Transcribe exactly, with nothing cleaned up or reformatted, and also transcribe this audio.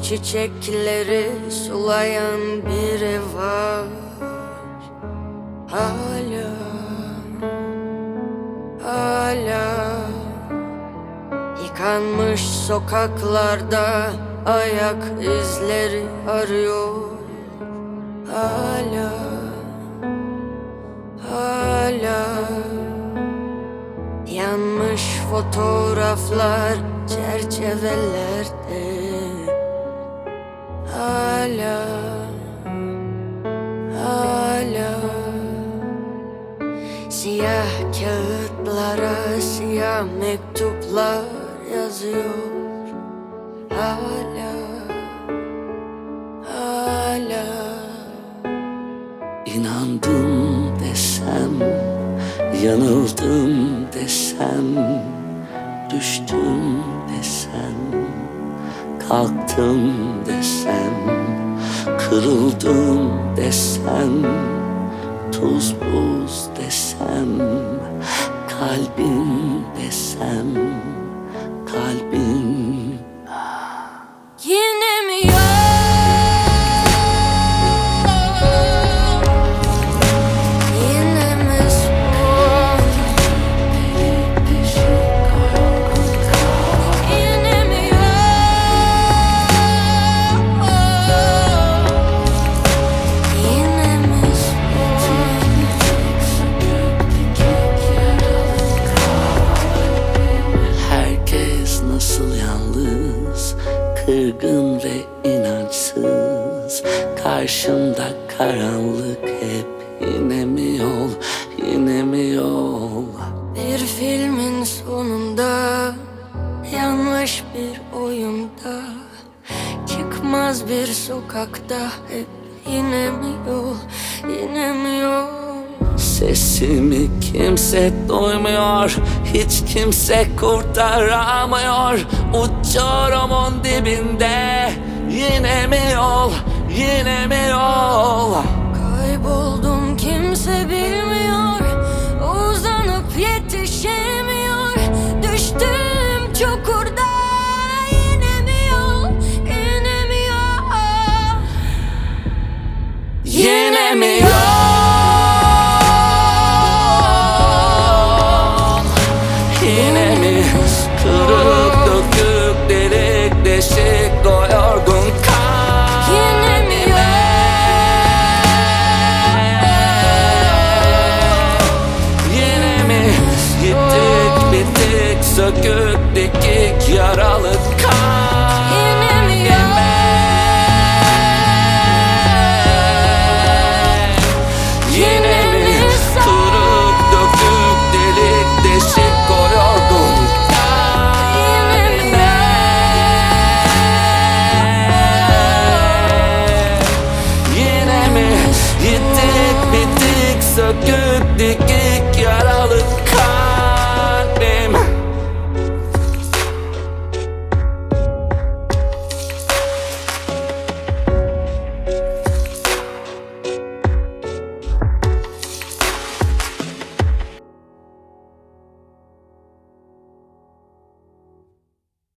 çiçekleri sulayan biri var. Hala, hala yıkanmış sokaklarda ayak izleri arıyor. Hala, hala yanmış fotoğraflar çerçevelerde. Hala, hala siyah kağıtlara siyah mektuplar yazıyor. Hala, hala İnandım desem, yanıldım desem, düştüm desem, kalktım desem, kırıldım desem, tuz buz desem, kalbim desem, kalbim. yine mi yok? Yine mi son? Yine mi yok? Yine mi son? Herkes nasıl yalnız, kırgın ve inançsız. Karşımda karanlık hep, yine mi yol, yine mi yol? Bir filmin sonunda, yanlış bir oyunda, çıkmaz bir sokakta hep yine mi yol, yine mi yol? Sesimi kimse duymuyor, hiç kimse kurtaramıyor. Uçurumun dibinde, yine mi yol, yine mi yol? Kayboldum kimse bilmiyor, uzanıp yetişemiyor. Düştüm çukurda, yine mi yol, yine mi yol? Yine mi yol? Yine mi kırık dökük delik deşik o yorgun kalp? Yine mi yok? Yine mi gittik bittik sökük dikik yaralı kalp? Yine mi yok? Yine mi kırık dökük delik deşik o yorgun kalp? Yine mi yok? Yine mi gittik bittik sökük dikik yaralı